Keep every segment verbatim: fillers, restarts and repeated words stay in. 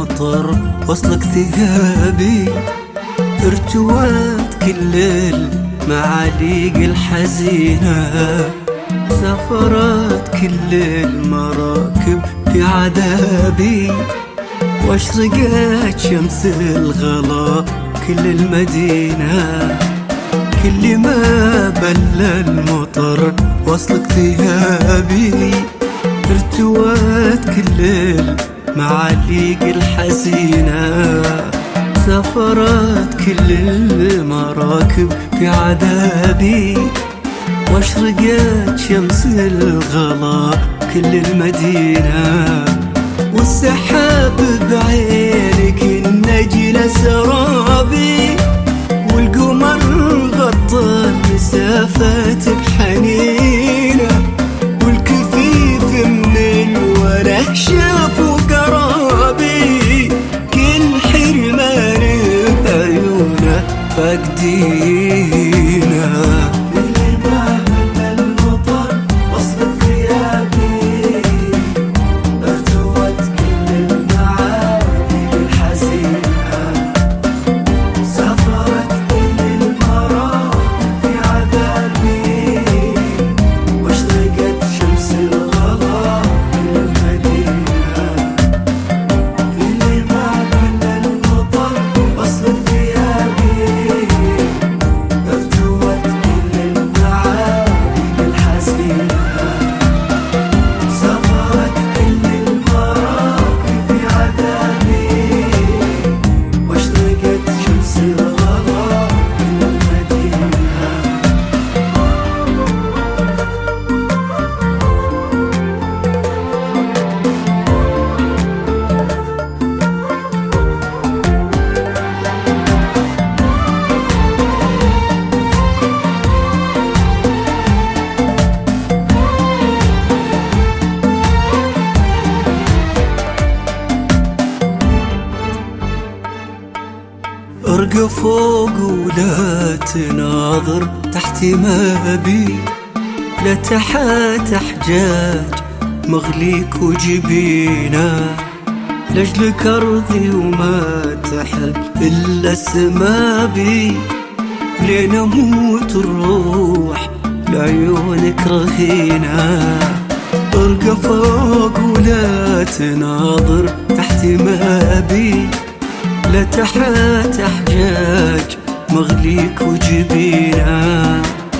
المطر وصلك ثيابي، ارتوت كل المعاليق الحزينة، سافرت كل المراكب في عذابي، واشرقت شمس الغلا كل المدينة. كل ما بل المطر وصلك ثيابي، ارتوت كل المعاليق الحزينة، سافرت كل المراكب في عذابي، واشرقت شمس الغلا كل المدينة. والسحاب بعينك النجل سرابي، والقمر غطى المسافات بحنينه، والكفيف من الوله شاف وقرابي، كل حرمان بعيونه فاقدينه. ارقى فوق ولا تناظر تحت ما بي، لا تحت احجاج مغليك وجبينه، لاجلك ارضي وما تحب الا السما بي، لين اموت الروح لعيونك رهينه. ارقى فوق ولا تناظر تحت ما بي، لا تحت احجاج مغليك وجبينه،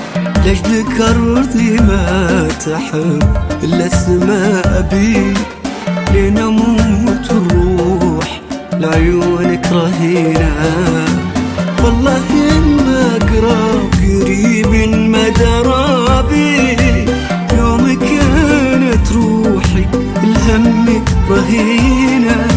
لاجلك ارضي ما تحب الا السما بي، لين اموت الروح لعيونك رهينه. والله ان اقرب قريب ما درابي، يوم كانت روحي الهم رهينه،